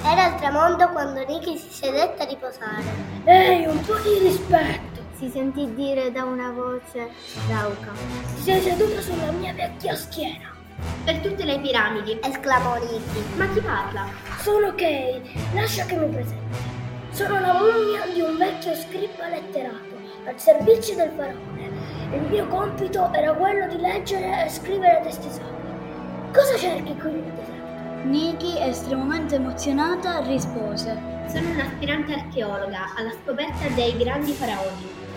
Era il tramonto quando Nicky si sedette a riposare. Ehi, un po' di rispetto! Si sentì dire da una voce rauca. Sei seduta sulla mia vecchia schiena. Per tutte le piramidi, esclamò Nicky. Ma chi parla? Sono Kay, lascia che mi presenti. Sono la mummia di un vecchio scriba letterato al servizio del faraone. Il mio compito era quello di leggere e scrivere testi sacri. Cosa cerchi qui nel deserto? Nicky, estremamente emozionata, rispose: Sono un'aspirante archeologa alla scoperta dei grandi faraoni.